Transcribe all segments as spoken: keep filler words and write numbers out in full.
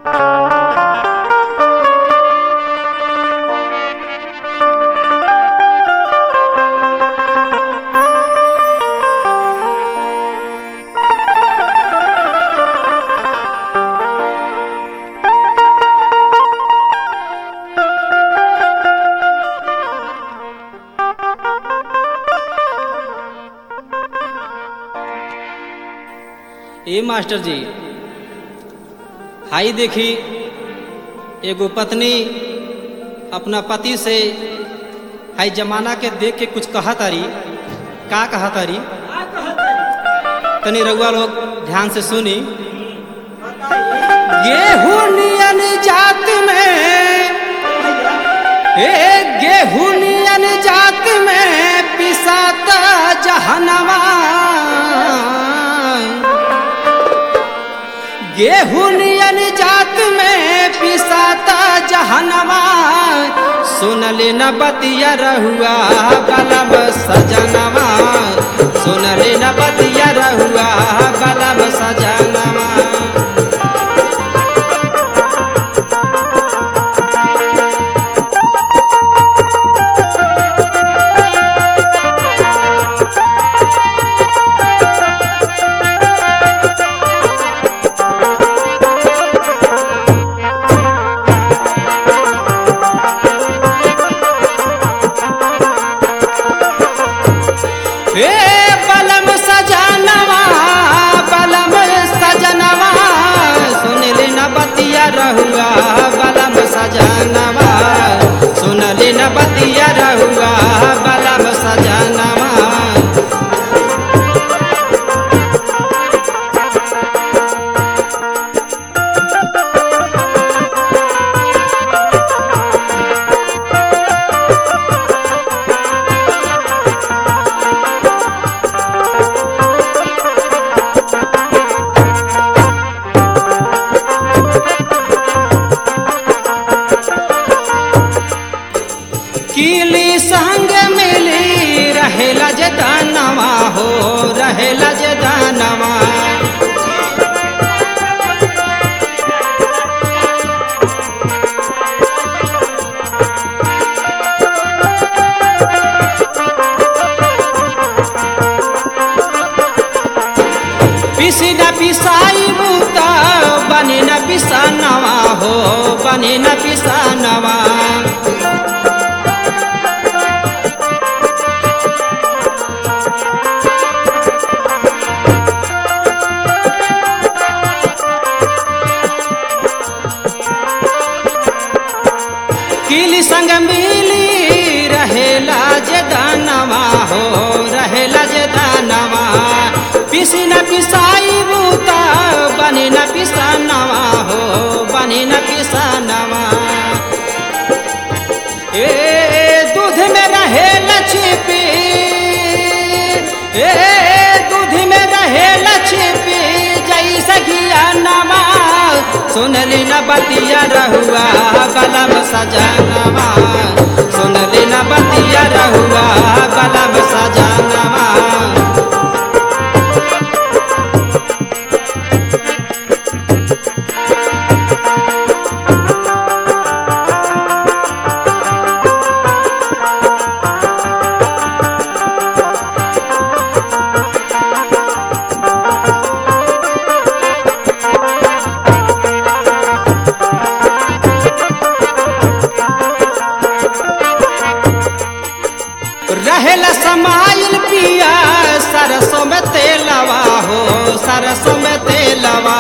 ए master जी, हाई देखी एगो पत्नी अपना पति से हाई जमाना के देख के कुछ कहा तारी। का कहा तारी तनी रउआ लोग ध्यान से सुनी। गेहूं नियन जात में, ए गेहूं नियन जात में पिसाता जहनवा, गेहूं नियन जात में पिसाता जहनवा, सुनले न बतिया रहुआ बलम सजनवा, सुनले न बतिया रहुआ बलम सजनवा। बलम सजनवा बलम सजनवा, सुनले न बतिया रहुआ बलम सजनवा, सुनले न बतिया रहुआ बलम सजनवा। कीली संग मिली रहेला जे दानवा हो, रहेला जे दानवा, पिसी न पिसाई बूता बनी न पिसानवा हो, बनी न पिसानवा। कीली संग मिली रहेला जे दानवा हो, रहेला जे दानवा, पिसी न पिसाई बूता बनी न पिसानवा हो, बनी न पिसानवा। ए दूध में रहेला छिपी, ए दूध में रहेला छिपी जैसे घियानवा, सुनली न बतिया रहुआ बलम सजनवा, सुनली न बतिया रहुआ बलम सजनवा। रहेला समाइल पिया सरसों में तेलवा हो, सरसों में तेलवा,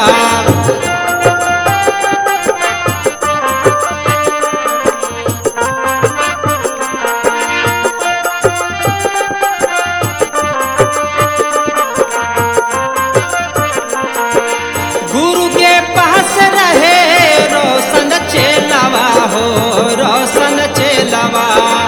गुरु के पास रहे रोशन चेलवा हो, रोशन चेलवा।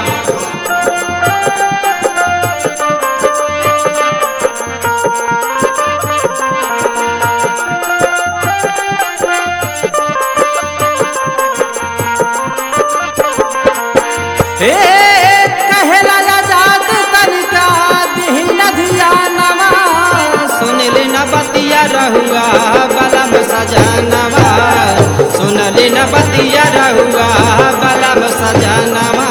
हे कहला आजाद तनिका दिहिन धियानवा, सुनले न बतिया रहुआ बलम सजनवा, सुन रहुआ बलम सजनवा